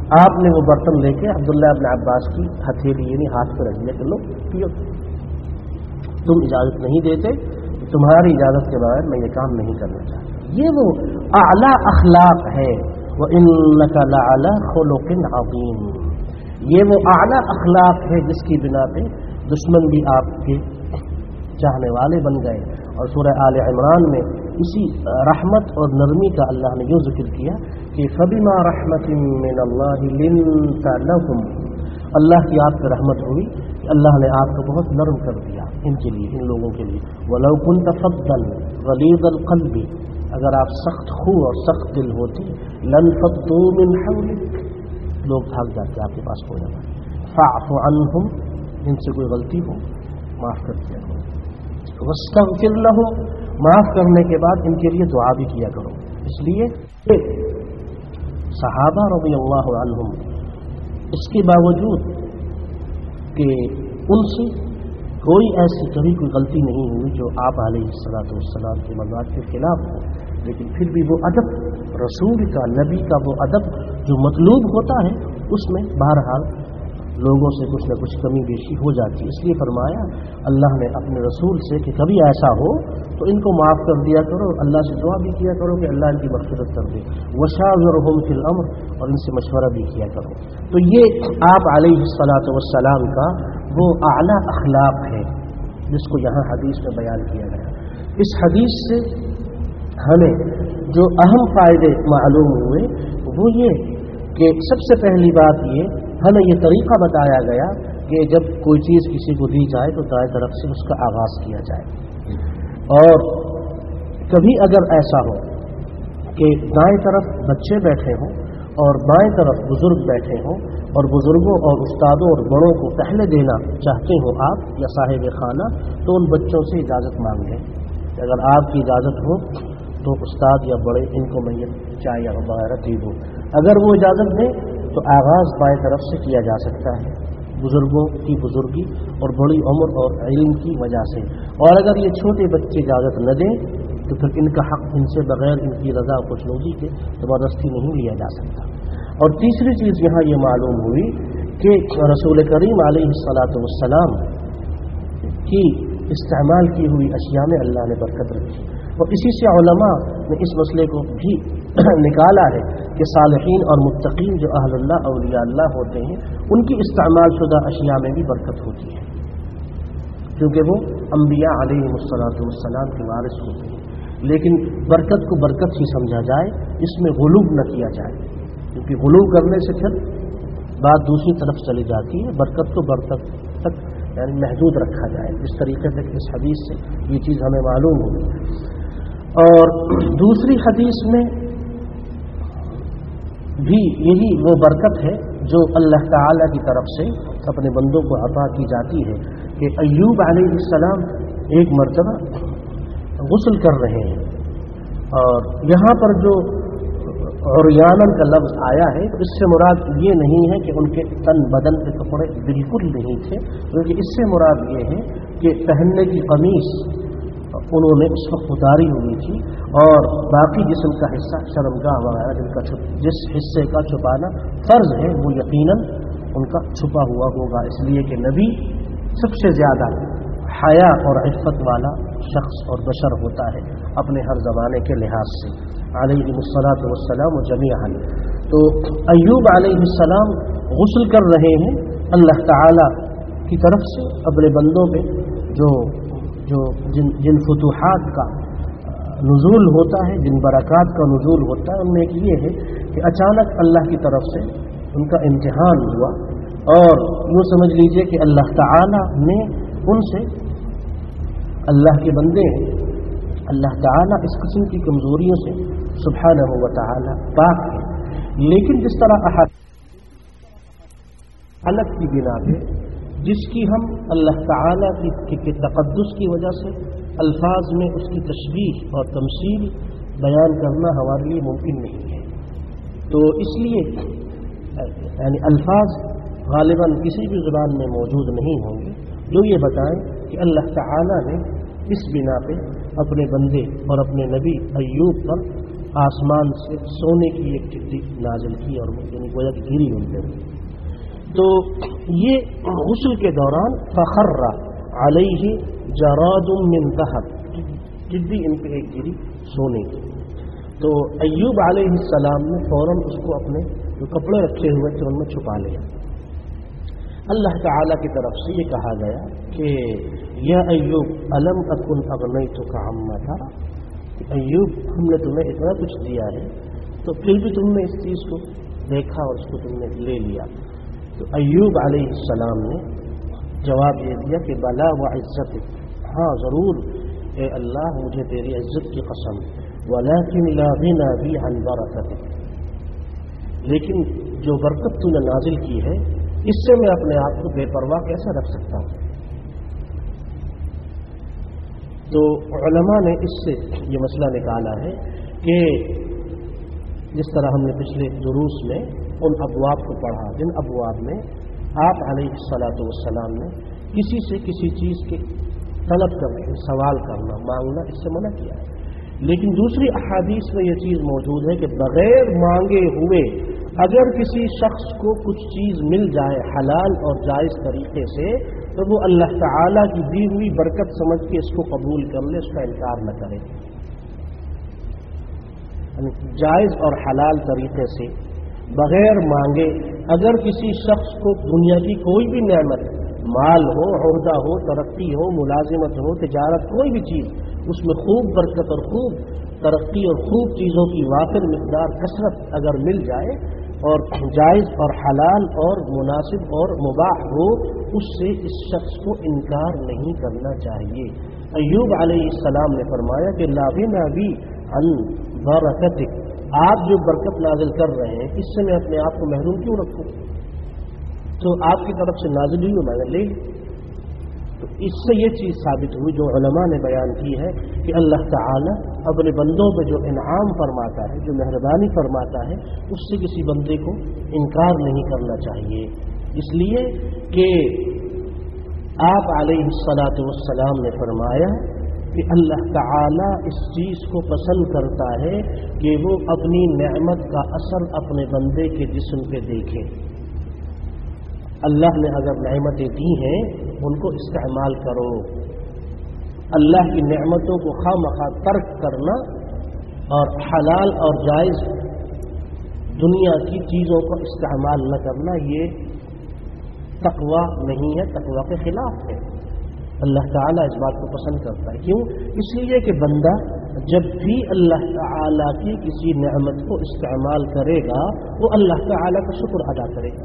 آپ نے وہ برتن لے کے عبداللہ ابن عباس کی ہتھیلی یعنی ہاتھ پہ رکھ دیا کہ لو پیو، تم اجازت نہیں دیتے، تمہاری اجازت کے بغیر میں یہ کام نہیں کرنا چاہتا۔ یہ وہ اعلیٰ اخلاق ہے، وَإِنَّكَ لَعَلَىٰ خُلُقٍ عَظِيمٍ، یہ وہ اعلیٰ اخلاق ہے جس کی بنا پہ دشمن بھی آپ کے چاہنے والے بن گئے۔ اور سورہ آل عمران میں اسی رحمت اور نرمی کا اللہ نے یوں ذکر کیا کہ فَبِمَا رَحْمَةٍ مِّنَ اللَّهِ لِنتَ لَهُمْ، اللہ کی آپ پہ رحمت ہوئی کہ اللہ نے آپ کو بہت نرم کر دیا ان کے لیے، ان لوگوں کے لیے۔ وَلَوْ كُنْتَ فَظًّا غَلِيظَ الْقَلْبِ، اگر آپ سخت خو اور سخت دل ہوتی، لَانفَضُّوا مِنْ حَوْلِكَ، لوگ بھاگ جاتے آپ کے پاس ہو جاتا۔ فَاعْفُ عَنْهُمْ، ان سے کوئی غلطی ہو معاف کر دیا کرو، واستغفر لهم، معاف کرنے کے بعد ان کے لیے دعا بھی کیا کرو۔ اس لیے صحابہ رضی اللہ عنہم اس کے باوجود کہ ان سے کوئی ایسی کبھی کوئی غلطی نہیں ہوئی جو آپ علیہ الصلوۃ والسلام کے مذاق کے خلاف ہو، لیکن پھر بھی وہ ادب رسول کا، نبی کا وہ ادب جو مطلوب ہوتا ہے، اس میں بہرحال لوگوں سے کچھ نہ کچھ کمی بیشی ہو جاتی ہے۔ اس لیے فرمایا اللہ نے اپنے رسول سے کہ کبھی ایسا ہو تو ان کو معاف کر دیا کرو، اللہ سے دعا بھی کیا کرو کہ اللہ ان کی مغفرت کر دے، وشاورہم فی الامر، اور ان سے مشورہ بھی کیا کرو۔ تو یہ آپ علیہ الصلوۃ والسلام کا وہ اعلیٰ اخلاق ہے جس کو یہاں حدیث میں بیان کیا گیا۔ اس حدیث سے ہمیں جو اہم فائدے معلوم ہوئے وہ یہ کہ سب سے پہلی بات یہ ہمیں یہ طریقہ بتایا گیا کہ جب کوئی چیز کسی کو دی جائے تو دائیں طرف سے اس کا آغاز کیا جائے، اور کبھی اگر ایسا ہو کہ دائیں طرف بچے بیٹھے ہوں اور بائیں طرف بزرگ بیٹھے ہوں، اور بزرگوں اور استادوں اور بڑوں کو پہلے دینا چاہتے ہوں آپ یا صاحب خانہ، تو ان بچوں سے اجازت مانگ لیں کہ اگر آپ کی اجازت ہو تو استاد یا بڑے ان کو میں یہ چائے یا وغیرہ دے دوں۔ اگر وہ اجازت دیں تو آغاز بائیں طرف سے کیا جا سکتا ہے، بزرگوں کی بزرگی اور بڑی عمر اور علم کی وجہ سے۔ اور اگر یہ چھوٹے بچے اجازت نہ دیں تو پھر ان کا حق ان سے بغیر ان کی رضا خوشنودی کے زبردستی نہیں لیا جا سکتا۔ اور تیسری چیز یہاں یہ معلوم ہوئی کہ رسول کریم علیہ الصلوۃ والسلام کی استعمال کی ہوئی اشیاء میں اللہ نے برکت رکھی، اور اسی سے علماء نے اس مسئلے کو بھی نکالا ہے کہ صالحین اور متقین جو اہل اللہ اولیاء اللہ ہوتے ہیں ان کی استعمال شدہ اشیاء میں بھی برکت ہوتی ہے، کیونکہ وہ انبیاء علیہ الصلوۃ والسلام کے وارث ہوتے ہیں۔ لیکن برکت کو برکت ہی سمجھا جائے، اس میں غلو نہ کیا جائے، کیونکہ غلو کرنے سے پھر بات دوسری طرف چلی جاتی ہے۔ برکت کو برکت تک یعنی محدود رکھا جائے، اس طریقے سے اس حدیث سے یہ چیز ہمیں معلوم ہوئی۔ اور دوسری حدیث میں بھی یہی وہ برکت ہے جو اللہ تعالی کی طرف سے اپنے بندوں کو عطا کی جاتی ہے کہ ایوب علیہ السلام ایک مرتبہ غسل کر رہے ہیں، اور یہاں پر جو عریانن کا لفظ آیا ہے تو اس سے مراد یہ نہیں ہے کہ ان کے تن بدن کے کپڑے بالکل نہیں تھے، بلکہ اس سے مراد یہ ہے کہ پہننے کی قمیص انہوں نے اس وقت اتاری ہوئی تھی، اور باقی جسم کا حصہ شرمگاہ وغیرہ جس حصے کا چھپانا فرض ہے وہ یقیناً ان کا چھپا ہوا ہوگا، اس لیے کہ نبی سب سے زیادہ حیا اور عفت والا شخص اور بشر ہوتا ہے اپنے ہر زمانے کے لحاظ سے علیہ الصلوۃ والسلام جمیعا۔ تو ایوب علیہ السلام غسل کر رہے ہیں، اللہ تعالی کی طرف سے اپنے بندوں پہ جو جن فتوحات کا نزول ہوتا ہے، جن برکات کا نزول ہوتا ہے، ان میں ایک یہ ہے کہ اچانک اللہ کی طرف سے ان کا امتحان ہوا، اور یوں سمجھ لیجئے کہ اللہ تعالی نے ان سے، اللہ کے بندے ہیں، اللہ تعالی اس قسم کی کمزوریوں سے سبحانہ و تعالی پاک ہے، لیکن جس طرح حالت کی بنا پہ جس کی ہم اللہ تعالی کی تقدس کی وجہ سے الفاظ میں اس کی تشبیہ اور تمثیل بیان کرنا ہمارے لیے ممکن نہیں ہے، تو اس لیے یعنی الفاظ غالباً کسی بھی زبان میں موجود نہیں ہوں گے جو یہ بتائیں کہ اللہ تعالی نے اس بنا پہ اپنے بندے اور اپنے نبی ایوب پر आसमान से सोने की एक टिड्डी नाजिल की और वो यानी गोया की गिरी उनके। तो ये गुस्ल के दौरान फखर्रा अलैहि जरादुम मिन दहब, टिड्डी इन पे एक गिरी सोने की। तो अय्यूब अलैहिस्सलाम ने फौरन उसको अपने जो कपड़े रखे हुए थे उनमें छुपा लिया। अल्लाह ताला की तरफ से ये कहा गया कि या अय्यूब अलम अकुन अगनैतुका अम्मा तरा, अय्यूब हमने तुम्हें इतना कुछ दिया है तो फिर भी तुमने इस चीज़ को देखा और उसको तुमने ले लिया। तो अय्यूब अलैहिस्सलाम ने जवाब ये दिया कि बला व इज्जतिक, हाँ ज़रूर ए अल्लाह मुझे तेरी इज्जत की कसम, वलाकिन ला गिना बी अन बरकतिक, लेकिन जो बरकत तूने नाजिल की है इससे मैं अपने आप को बेपरवाह कैसे रख सकता हूँ। तो उलमा ने इससे ये मसला निकाला है कि जिस तरह हमने पिछले दुरूस में उन अबवाब को पढ़ा जिन अबवाब में आप अलैहिस्सलातु वस्सलाम ने किसी से किसी चीज़ के तलब करने, सवाल करना, मांगना इससे मना किया है, लेकिन दूसरी अहादीस में यह चीज़ मौजूद है कि बगैर मांगे हुए अगर किसी शख्स को कुछ चीज़ मिल जाए हलाल और जायज़ तरीके से तो वो अल्लाह ताला की दी हुई बरकत समझ के इसको कबूल कर ले, उसका इनकार न करे। जायज़ और हलाल तरीके से बगैर मांगे अगर किसी शख्स को दुनिया की कोई भी नेमत, माल हो, ओहदा हो, तरक्की हो, मुलाजिमत हो, तिजारत, कोई भी चीज़, उसमें खूब बरकत और खूब तरक्की और खूब चीज़ों की वाफिर मिक़दार कसरत अगर मिल जाए और जायज़ और हलाल और मुनासिब और मुबाह हो, उससे इस शख्स को इनकार नहीं करना चाहिए। अय्यूब अलैहिस्सलाम ने फरमाया कि ला गिना बी अन बरकतिक, आप जो बरकत नाजिल कर रहे हैं इससे मैं अपने आप को महरूम क्यों रखूं, तो आपकी तरफ से नाजिल हुई मैंने ले ली। तो इससे ये चीज़ साबित हुई जो उलमा ने बयान की है कि अल्लाह ताला अपने बंदों पे जो इनाम फरमाता है, जो मेहरबानी फरमाता है, उससे किसी बंदे को इनकार नहीं करना चाहिए। इसलिए कि आप अलैहिस्सलातु वस्सलाम ने फरमाया कि अल्लाह ताला इस चीज़ को पसंद करता है कि वो अपनी नेमत का असर अपने बंदे के जिस्म पे देखे। अल्लाह ने अगर नेमतें दी हैं उनको इस्तेमाल करो। अल्लाह की नेमतों को खामखा तर्क करना और हलाल और जायज़ दुनिया की चीज़ों को इस्तेमाल न करना ये तकवा नहीं है, तकवा के खिलाफ है। अल्लाह ताला इस बात को पसंद करता है। क्यों? इसलिए कि बंदा जब भी अल्लाह ताला की किसी नेमत को इस्तेमाल करेगा वो अल्लाह ताला का शुक्र अदा करेगा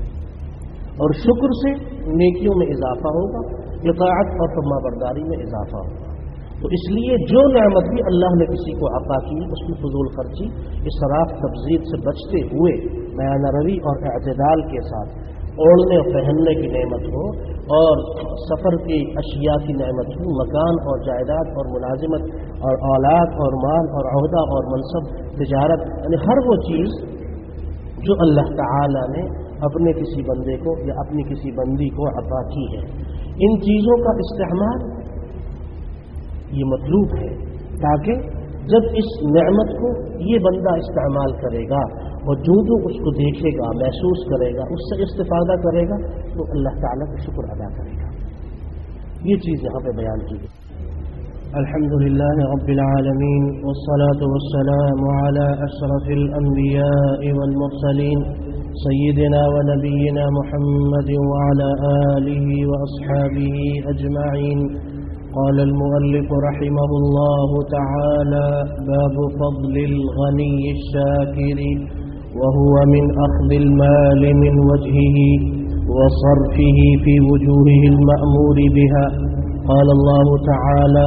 और शुक्र से नेकियों में इजाफा होगा, इताअत और फरमाबरदारी में इजाफा होगा। तो इसलिए जो नेमत भी अल्लाह ने किसी को अता की उसमें फजूल खर्ची, इसराफ, तबज़ीर से बचते हुए बयान रवी और एतदाल के साथ ओढ़ने और पहनने की नेमत हो और सफ़र की अशिया की नेमत हो, मकान और जायदाद और मुलाजिमत और औलाद और माल और अहदा और मनसब, तिजारत, यानी हर वो चीज़ जो अल्लाह ताला ने अपने किसी बंदे को या अपनी किसी बंदी को अता की है, इन चीज़ों का इस्तेमाल ये मतलूब है ताकि जब इस नेमत को ये बंदा इस्तेमाल करेगा और जो उसको देखेगा, महसूस करेगा, उससे इस्तिफादा करेगा तो अल्लाह ताला का शुक्र अदा करेगा। ये चीज़ यहाँ पे बयान की गई। अल्हम्दुलिल्लाह रब्बिल आलमीन वस्सलातु वस्सलामु अला अशरफिल अंबिया'i वल मुरसलीन सय्यिदिना व नबिय्यिना मुहम्मदिन व अला आलिहि व अस्हाबिहि अजमईन। قال المؤلف رحمه الله تعالى باب فضل الغني الشاكر وهو من أخذ المال من وجهه وصرفه في وجوهه المأمور بها. قال الله تعالى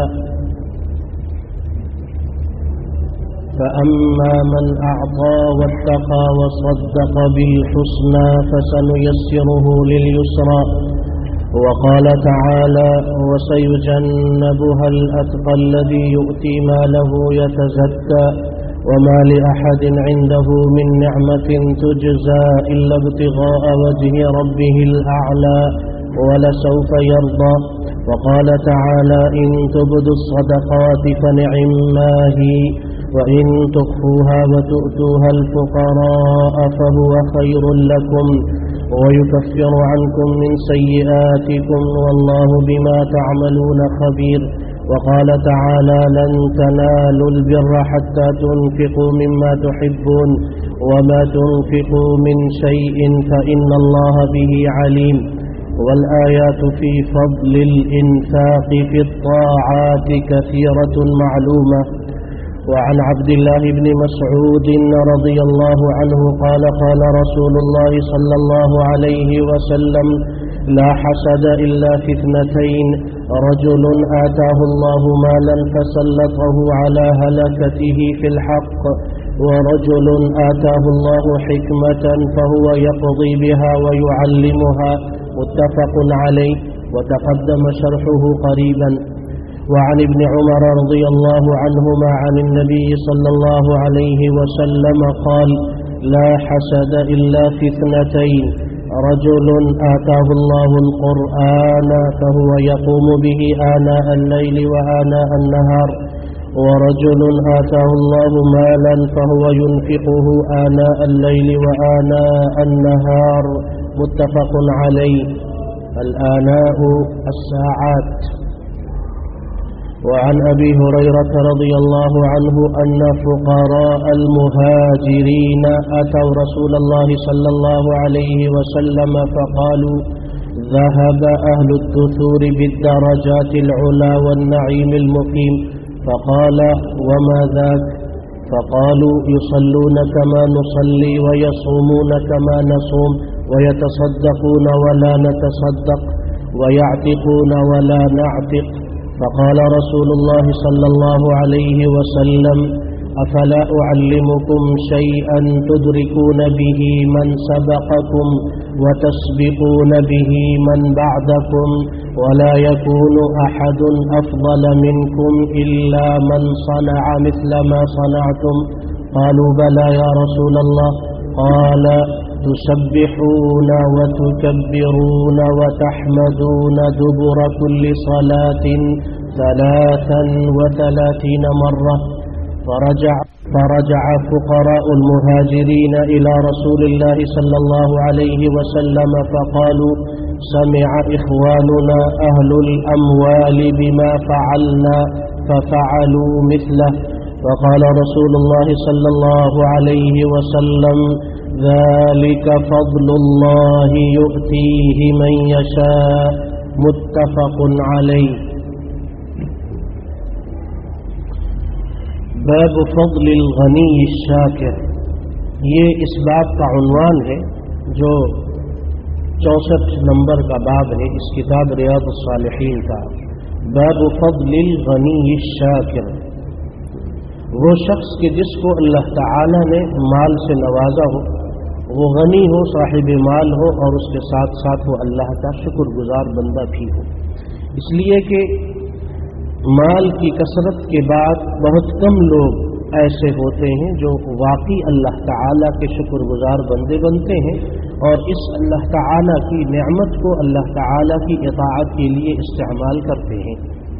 فأما من أعطى واتقى وصدق بالحسنى فسنيسره لليسرى. وقال تعالى وسيجنبها الأتقى الذي يؤتي ماله يتزكى وما لأحد عنده من نعمة تجزى إلا ابتغاء وجه ربه الأعلى ولسوف يرضى. وقال تعالى إن تبدوا الصدقات فنعما هي وإن تخفوها وتؤتوها الفقراء فهو خير لكم ويكفر عنكم من سيئاتكم والله بما تعملون خبير. وقال تعالى: لن تنالوا البر حتى تنفقوا مما تحبون وما تنفقوا من شيء فإن الله به عليم. والآيات في فضل الإنفاق في الطاعات كثيرة معلومة. وعن عبد الله بن مسعود رضي الله عنه قال: قال رسول الله صلى الله عليه وسلم: لا حسد إلا في اثنتين: رجل آتاه الله مالا فسلطه على هلكته في الحق، ورجل آتاه الله حكمة فهو يقضي بها ويعلمها. متفق عليه، وتقدم شرحه قريبا. وعن ابن عمر رضي الله عنهما عن النبي صلى الله عليه وسلم قال: لا حسد إلا في اثنتين: رجل آتاه الله القرآن فهو يقوم به آناء الليل وآناء النهار، ورجل آتاه الله مالا فهو ينفقه آناء الليل وآناء النهار. متفق عليه. الآناء الساعات. وعن أبي هريرة رضي الله عنه أن فقراء المهاجرين أتوا رسول الله صلى الله عليه وسلم فقالوا: ذهب أهل الدثور بالدرجات العلا والنعيم المقيم. فقال: وما ذاك؟ فقالوا: يصلون كما نصلي ويصومون كما نصوم ويتصدقون ولا نتصدق ويعتقون ولا نعتق. فقال رسول الله صلى الله عليه وسلم: أفلا أعلمكم شيئا تدركون به من سبقكم وتسبقون به من بعدكم ولا يكون أحد أفضل منكم إلا من صنع مثل ما صنعتم؟ قالوا: بلى يا رسول الله. قال: تسبحون وتكبرون وتحمدون دبر كل صلاة 33 مرة. فرجع فقراء المهاجرين إلى رسول الله صلى الله عليه وسلم فقالوا: سمع إخواننا أهل الأموال بما فعلنا ففعلوا مثله. فقال رسول الله صلى الله عليه وسلم: ذلك فضل الله يؤتيه من يشاء. متفق عليه. باب فضل الغنی الشاکر. یہ اس باب کا عنوان ہے جو 64 نمبر کا باب ہے اس کتاب ریاض الصالحین کا. باب فضل الغنی الشاکر، وہ شخص کہ جس کو اللہ تعالی نے مال سے نوازا ہو، وہ غنی ہو، صاحب مال ہو، اور اس کے ساتھ ساتھ وہ اللہ کا شکر گزار بندہ بھی ہو. اس لیے کہ مال کی کثرت کے بعد بہت کم لوگ ایسے ہوتے ہیں جو واقعی اللہ تعالیٰ کے شکر گزار بندے بنتے ہیں اور اس اللہ تعالیٰ کی نعمت کو اللہ تعالیٰ کی اطاعت کے لیے استعمال کرتے ہیں.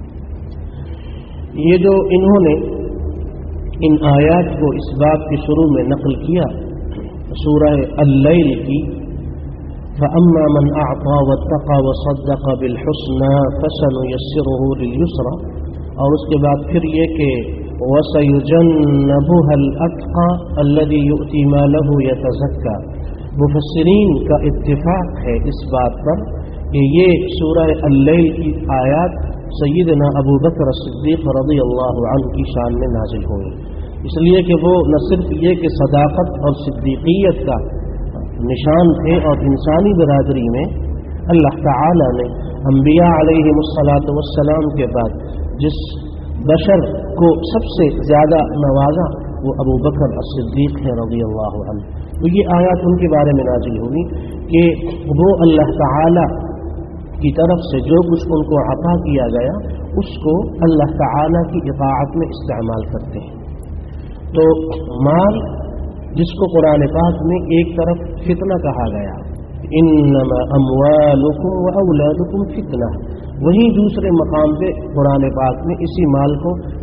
یہ جو انہوں نے ان آیات کو اس باب کے شروع میں نقل کیا سورہ اللیل کی، فَأَمَّا مَنْ أَعْطَى وَاتَّقَى وَصَدَّقَ بِالْحُسْنَى فَسَنُيَسِّرُهُ لِلْيُسْرَى، اور اس کے بعد پھر یہ کہ وَسَيُجَنَّبُهَا الْأَتْقَى الَّذِي يُؤْتِي مَالَهُ يَتَزَكَّى. مفسرین کا اتفاق ہے اس بات پر کہ یہ سورہ اللیل کی آیات سیدنا ابو بکر صدیق رضی اللہ عنہ کی شان میں نازل ہوئی، اس لیے کہ وہ نہ صرف یہ کہ صداقت اور صدیقیت کا نشان تھے، اور انسانی برادری میں اللہ تعالی نے انبیاء علیہم الصلاۃ والسلام کے بعد جس بشر کو سب سے زیادہ نوازا وہ ابو بکر الصدیق ہے رضی اللہ عنہ. تو یہ آیات ان کے بارے میں نازل ہوئی کہ وہ اللہ تعالی کی طرف سے جو کچھ ان کو عطا کیا گیا اس کو اللہ تعالی کی اطاعت میں استعمال کرتے ہیں. تو مال جس کو قرآن پاک میں ایک طرف فتنہ کہا گیا، انما اموالکم واولادکم فتنہ، وہیں دوسرے مقام پہ قرآن پاک میں اسی مال کو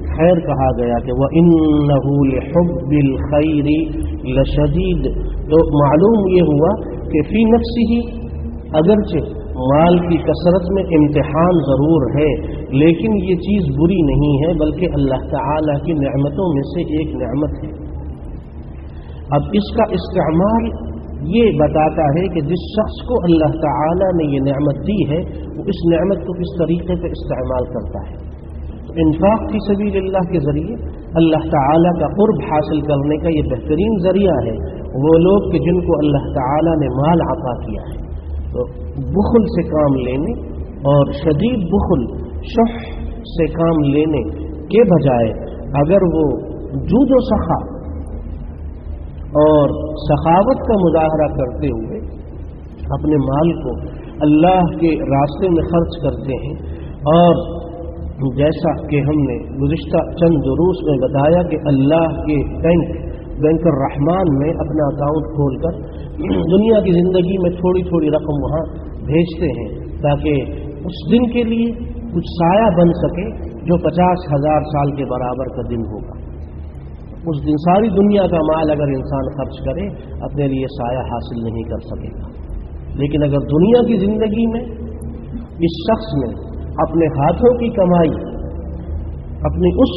خیر کہا گیا کہ وَإِنَّهُ لِحُبِّ الْخَيْرِ لَشَدِيدٌ، تو معلوم یہ ہوا کہ فی نفسہ اگرچہ مال کی کثرت میں امتحان ضرور ہے، لیکن یہ چیز بری نہیں ہے، بلکہ اللہ تعالی کی نعمتوں میں سے ایک نعمت ہے۔ اب اس کا استعمال یہ بتاتا ہے کہ جس شخص کو اللہ تعالی نے یہ نعمت دی ہے وہ اس نعمت کو کس طریقے سے استعمال کرتا ہے۔ انفاق فی سبیل اللہ کے ذریعے اللہ تعالی کا قرب حاصل کرنے کا یہ بہترین ذریعہ ہے۔ وہ لوگ کہ جن کو اللہ تعالی نے مال عطا کیا ہے، تو بخل سے کام لینے اور شدید بخل شح سے کام لینے کے بجائے اگر وہ جود و سخا اور سخاوت کا مظاہرہ کرتے ہوئے اپنے مال کو اللہ کے راستے میں خرچ کرتے ہیں، اور جیسا کہ ہم نے گزشتہ چند دروس میں بتایا کہ اللہ کے بینک الرحمان میں اپنا اکاؤنٹ کھول کر دنیا کی زندگی میں تھوڑی تھوڑی رقم وہاں بھیجتے ہیں تاکہ اس دن کے لیے کچھ سایہ بن سکے جو 50,000 سال کے برابر کا دن ہوگا۔ اس دن ساری دنیا کا مال اگر انسان خرچ کرے اپنے لیے سایہ حاصل نہیں کر سکے گا، لیکن اگر دنیا کی زندگی میں اس شخص نے اپنے ہاتھوں کی کمائی اپنی اس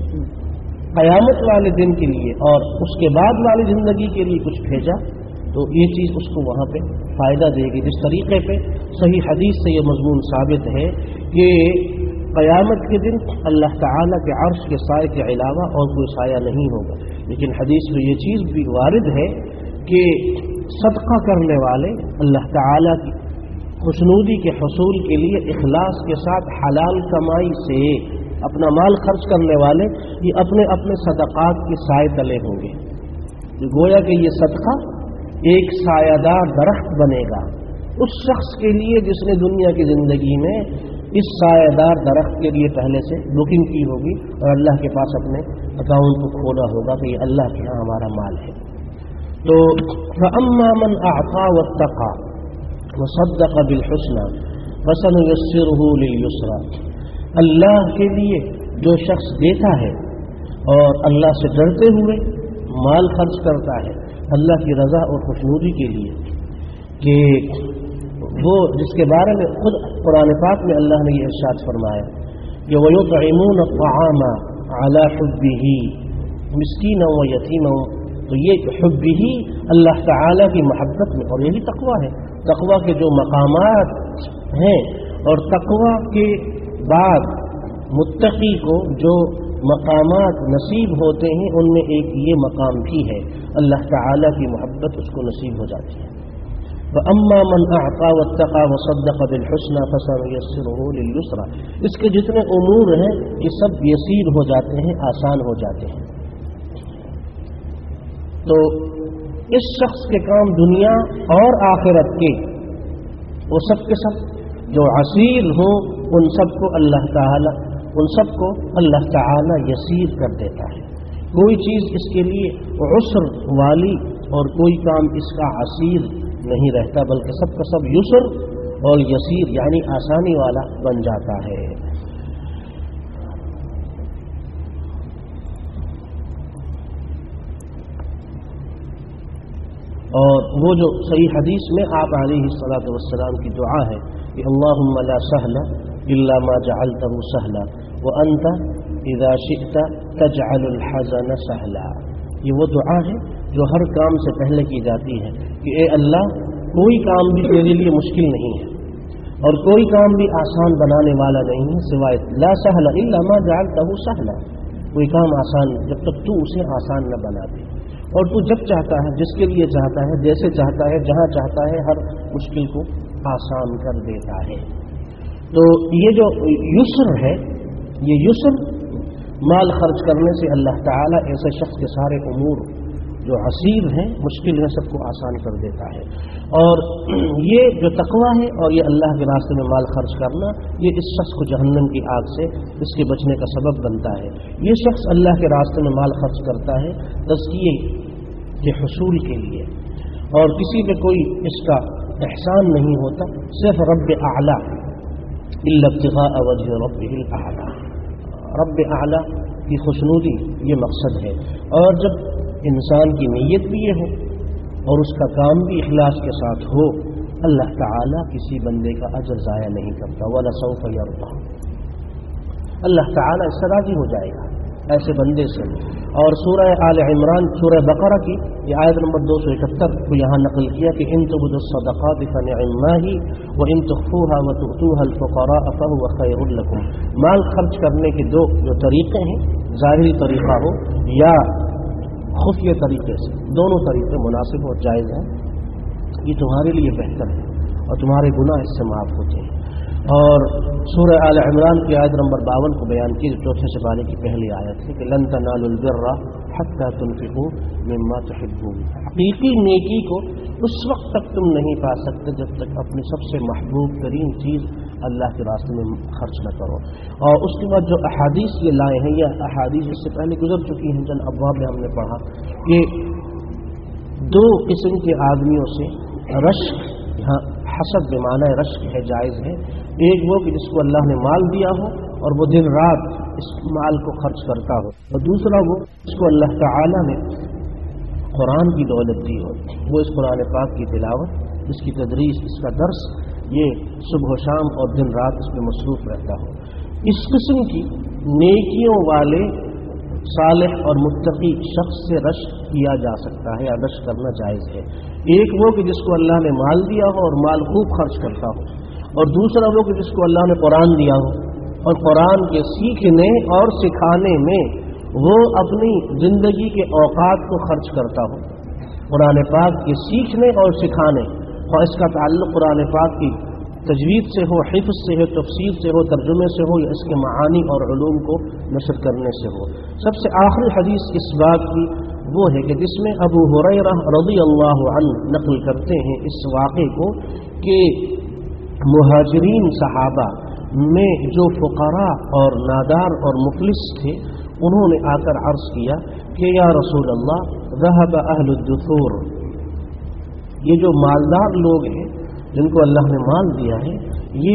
قیامت والے دن کے لیے اور اس کے بعد والی زندگی کے لیے کچھ بھیجا تو یہ چیز اس کو وہاں پہ فائدہ دے گی۔ جس طریقے پہ صحیح حدیث سے یہ مضمون ثابت ہے کہ قیامت کے دن اللہ تعالیٰ کے عرش کے سائے کے علاوہ اور کوئی سایہ نہیں ہوگا، لیکن حدیث میں یہ چیز بھی وارد ہے کہ صدقہ کرنے والے اللہ تعالیٰ کی خوشنودی کے حصول کے لیے اخلاص کے ساتھ حلال کمائی سے اپنا مال خرچ کرنے والے یہ اپنے اپنے صدقات کے سائے تلے ہوں گے۔ گویا کہ یہ صدقہ ایک سایہ دار درخت بنے گا اس شخص کے لیے جس نے دنیا کی زندگی میں اس سایہ دار درخت کے لیے پہلے سے بکنگ کی ہوگی اور اللہ کے پاس اپنے اکاؤنٹ کو کھولا ہوگا کہ یہ اللہ کے ہاں ہمارا مال ہے۔ تو فَأَمَّا مَنْ أَعْطَى وَاتَّقَى وَصَدَّقَ بِالْحُسْنَى فَسَنُيَسِّرُهُ لِلْيُسْرَى، اللہ کے لیے جو شخص دیتا ہے اور اللہ سے ڈرتے ہوئے مال خرچ کرتا ہے اللہ کی رضا اور خوشنودی کے لیے، کہ وہ جس کے بارے میں خود قرآن پاک میں اللہ نے یہ ارشاد فرمایا کہ وَيُطْعِمُونَ الطَّعَامَ عَلَى حُبِّهِ مِسْكِينًا وَيَتِيمًا، تو یہ حبہ اللہ تعالیٰ کی محبت میں، اور یہی تقویٰ ہے۔ تقویٰ کے جو مقامات ہیں اور تقویٰ کے بعد متقی کو جو مقامات نصیب ہوتے ہیں ان میں ایک یہ مقام بھی ہے، اللہ تعالیٰ کی محبت اس کو نصیب ہو جاتی ہے۔ فَأَمَّا مَنْ أَعْطَى وَاتَّقَى وَصَدَّقَ بِالْحُسْنَى فَسَنُيَسِّرُهُ لِلْيُسْرَى، اس کے جتنے امور ہیں یہ سب یسیر ہو جاتے ہیں، آسان ہو جاتے ہیں۔ تو اس شخص کے کام دنیا اور آخرت کے وہ سب کے سب جو عسیر ہوں ان سب کو اللہ تعالی یسیر کر دیتا ہے۔ کوئی چیز اس کے لیے عسر والی اور کوئی کام اس کا عسیر نہیں رہتا، بلکہ سب کا سب یسر اور یسیر یعنی آسانی والا بن جاتا ہے۔ اور وہ جو صحیح حدیث میں آپ علیہ الصلاۃ والسلام کی دعا ہے کہ اللہم لا سہل الا ما جعلته سہلا وانت اذا شئت تجعل الحزن سہلا، یہ وہ دعا ہے جو ہر کام سے پہلے کی جاتی ہے کہ اے اللہ کوئی کام بھی تیرے لیے مشکل نہیں ہے اور کوئی کام بھی آسان بنانے والا نہیں ہے سوائے لا سہل الا ما جعلته سہلا، کوئی کام آسان جب تک تو اسے آسان نہ بنا دے، اور تو جب چاہتا ہے جس کے لیے چاہتا ہے جیسے چاہتا ہے جہاں چاہتا ہے ہر مشکل کو آسان کر دیتا ہے۔ تو یہ جو یسر ہے یہ یسر مال خرچ کرنے سے اللہ تعالیٰ ایسے شخص کے سارے امور جو عسیر ہیں مشکل ہیں سب کو آسان کر دیتا ہے۔ اور یہ جو تقویٰ ہے اور یہ اللہ کے راستے میں مال خرچ کرنا یہ اس شخص کو جہنم کی آگ سے اس کے بچنے کا سبب بنتا ہے۔ یہ شخص اللہ کے راستے میں مال خرچ کرتا ہے تزکیے کے حصول کے لیے، اور کسی پہ کوئی اس کا احسان نہیں ہوتا، صرف رب اعلیٰ الا ابتغاء وجہ ربہ الاعلیٰ، رب اعلیٰ کی खुशनूदी ये मकसद है। और जब इंसान की नीयत भी ये हो और उसका काम भी इखलास के साथ हो, अल्लाह ताला किसी बंदे का अजर ज़ाया नहीं करता। वला सौफ यरदा, अल्लाह ताला इससे राजी हो जाएगा ऐसे बंदे से। और सूरह आल इमरान, सूरह बकरा की ये आयत नंबर 271 को यहाँ नकल किया कि इन तुबदु सदक़ात फनिअम्मा ही व इन तुख़्फ़ूहा व तु'तूहा अल-फ़ुक़रा फ़हुव ख़ैरुल लकुम। माल खर्च करने के दो जो तरीक़े हैं, ज़ाहिरी तरीक़ा हो या खुफिया तरीके से, दोनों तरीक़े मुनासिब और जायज़ हैं। ये तुम्हारे लिए बेहतर है और तुम्हारे गुनाह इससे माफ़ होते हैं। और सूरह आल इमरान की आयत नंबर 52 को बयान की, चौथे सिपारे की पहली आयत है कि लन तनालुल बिर्रा हत्ता तुनफिकू मिम्मा तुहिब्बून। हकीकी नेकी को उस वक्त तक तुम नहीं पा सकते जब तक अपनी सबसे महबूब तरीन चीज़ अल्लाह के रास्ते में खर्च न करो। और उसके बाद जो अहादीस ये लाए हैं, यह अहादीस इससे पहले गुजर चुकी हैं, जन अब्वाब में हमने पढ़ा कि दो किस्म के आदमियों से रश्क, यहाँ हसद बेमाना रश्क है, जायज़ है। एक वो कि जिसको अल्लाह ने माल दिया हो और वो दिन रात इस माल को खर्च करता हो, और दूसरा वो जिसको अल्लाह ताला ने कुरान की दौलत दी हो, वो इस कुरान पाक की तिलावत, इसकी तदरीस, इसका दर्स, ये सुबह शाम और दिन रात इस पर मसरूफ़ रहता हो। इस किस्म की नेकियों वाले सालिह और मुत्तकी शख्स से रश्क किया जा सकता है या रश्क करना जायज़ है। एक वो कि जिसको अल्लाह ने माल दिया हो और माल खूब खर्च करता हो, और दूसरा वो कि जिसको अल्लाह ने कुरान दिया हो और कुरान के सीखने और सिखाने में वो अपनी ज़िंदगी के औकात को खर्च करता हो। कुरान पाक के सीखने और सिखाने, और इसका ताल्लुक़ कुरान पाक की तजवीद से हो, हिफ्ज़ से हो, तफसीर से हो, तर्जुमे से हो, या इसके मानी और उलूम को नशर करने से हो। सबसे आखिरी हदीस इस बात की वो है कि जिसमें अबू हुरैरा रज़ियल्लाहु अन्हु नक़ल करते हैं इस वाक़े को कि मुहाजिरीन सहाबा में जो फ़ुक़रा और नादार और मुफ़लिस थे, उन्होंने आकर अर्ज़ किया कि या रसूल अल्लाह ज़हब अहलुद्दुसूर, ये जो मालदार लोग हैं जिनको अल्लाह ने माल दिया है, ये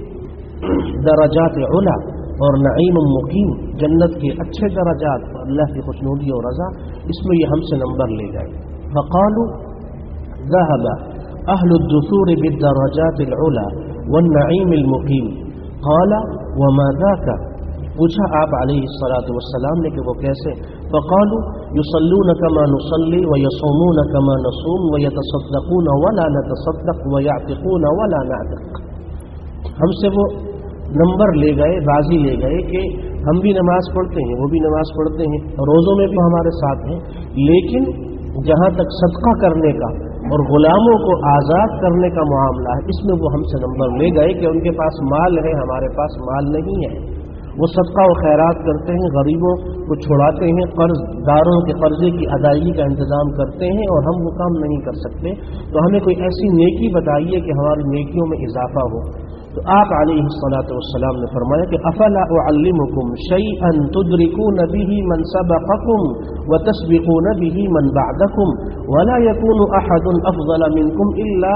दरजात उला और नईम मुकीम, जन्नत के अच्छे दरजात, अल्लाह की खुशनूदी और रज़ा, इसमें ये हमसे नंबर ले गए। फ़क़ालू ज़हब अहलुद्दुसूर बिद्दरजात उला वन्नईम मुकीम क़ाल वमा ज़ाका, पूछा आप अलैहिस्सलातु वस्सलाम ने कि वो कैसे। फ़क़ालू युसल्लून कमा नुसल्ली व यसूमून कमा नसूम व यतसद्दक़ून वला नतसद्दक़ व यातिक़ून वला नातिक़। हमसे वो नंबर ले गए, बाजी ले गए कि हम भी नमाज पढ़ते हैं, वो भी नमाज पढ़ते हैं, रोज़ों में भी हमारे साथ हैं, लेकिन जहाँ तक सदका करने का और ग़ुलामों को आज़ाद करने का मामला है, इसमें वो हमसे नंबर ले गए कि उनके पास माल है, हमारे पास माल नहीं है। वो सदका व खैरात करते हैं, गरीबों को छुड़ाते हैं, कर्जदारों के कर्जे की अदायगी का इंतज़ाम करते हैं, और हम वो काम नहीं कर सकते। तो हमें कोई ऐसी नेकी बताइए कि हमारी नेकियों में इजाफा हो। तो आप अलैहिस्सलातु वस्सलाम ने फरमाया कि अफला उअल्लिमुकुम शैअन तुदरिकून बिही मन सबक़कुम व तस्बिक़ून बिही मन बअदकुम वला यकूनु अहदुन अफ़ज़ल मिनकुम इल्ला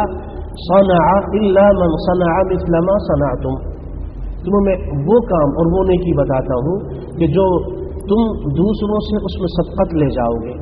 मन सनअ मिस्ल मा सनअतुम। तुम्हें मैं वो काम और वो नेकी बताता हूँ कि जो तुम दूसरों से उसमें सबकत ले जाओगे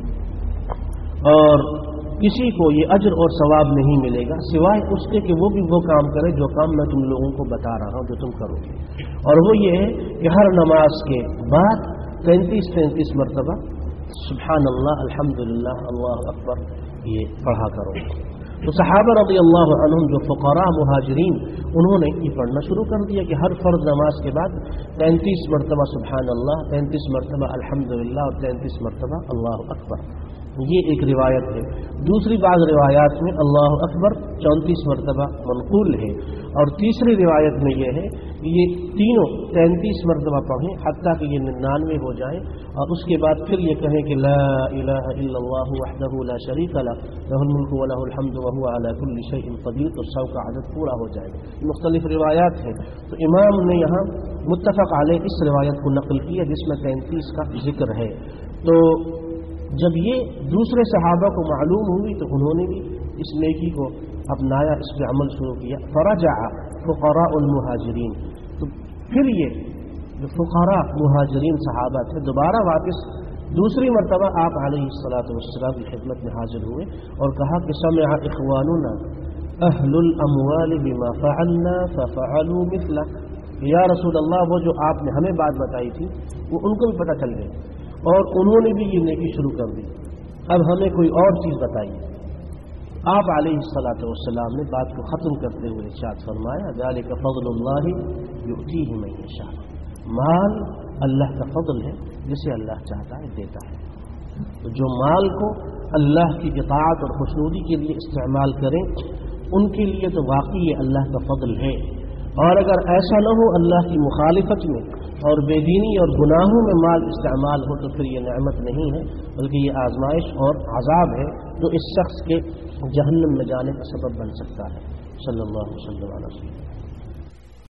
और किसी को ये अज्र और सवाब नहीं मिलेगा सिवाय उसके कि वो भी वो काम करे जो काम मैं तुम लोगों को बता रहा हूँ जो तुम करोगे। और वो ये है कि हर नमाज के बाद 33 मरतबा सुब्हानल्लाह अल्हम्दुलिल्लाह अल्लाहु अकबर ये पढ़ा करो। तो सहाबा रज़ियल्लाहु अन्हुम जो फ़ुक़रा मुहाजिरीन, उन्होंने ये पढ़ना शुरू कर दिया कि हर फ़र्ज़ नमाज के बाद 33 मरतबा सुब्हानल्लाह, 33 मरतबा अल्हम्दुलिल्लाह और 33 मरतबा अल्लाहु अकबर। ये एक रिवायत है। दूसरी बाज़ रिवायात में अल्लाहु अकबर 34 मरतबा मनक़ूल है, और तीसरी रिवायत में ये है कि ये तीनों 33 मरतबा पढ़ें हत्ता कि ये 99 हो जाए, और उसके बाद फिर ये कहें कि ला इलाहा इल्लल्लाहु वहदहु ला शरीका लह लहुल मुल्कु व लहुल हम्दु व हुवा अला कुल्लि शैइन क़दीर। तो 100 का अदद पूरा हो जाएगा। मुख्तलिफ रिवायात हैं, तो इमाम ने यहाँ मुत्तफ़क़ अलैह इस रिवायत को नक़ल किया जिसमें 33 का जिक्र है। तो जब ये दूसरे सहाबा को मालूम हुई तो उन्होंने भी इस नेकी को अपनाया, इस पर अमल शुरू किया। फ़रजा फ़ुक़राउल मुहाजिरीन, तो फिर ये جو फुक़ारा मुहाजिरीन सहाबा थे, दोबारा वापस दूसरी मरतबा आप अलैहिस्सलातु वस्सलाम की खिदमत में हाजिर हुए और कहा कि समिअ इख़वानुना अहलुल अमवाल बिमा फ़अलना फ़फ़अलू मिस्ला। या रसूल अल्लाह, वो जो आपने हमें बात बताई थी वो उनको भी पता चल गई और उन्होंने भी ये नेकी शुरू कर दी, अब हमें कोई और चीज़ बताइए। आप अलैहिस्सलातु वस्सलाम ने बात को ख़त्म करते हुए इरशाद फरमाया, ज़ालिका फ़ज़्लुल्लाहि युअतीहि मन यशा। माल अल्लाह का फضل है, जिसे अल्लाह चाहता है देता है। तो जो माल को अल्लाह की इताअत और खुशनुदी के लिए इस्तेमाल करें, उनके लिए तो वाकई ये अल्लाह का फضل है। और अगर ऐसा न हो, अल्लाह की मुखालिफत में और बेदीनी और गुनाहों में माल इस्तेमाल हो, तो फिर ये नेमत नहीं है बल्कि ये आजमाइश और अजाब है जो इस शख्स के जहन्नम में जाने का सबब बन सकता है। सल्लल्लाहु अलैहि वसल्लम।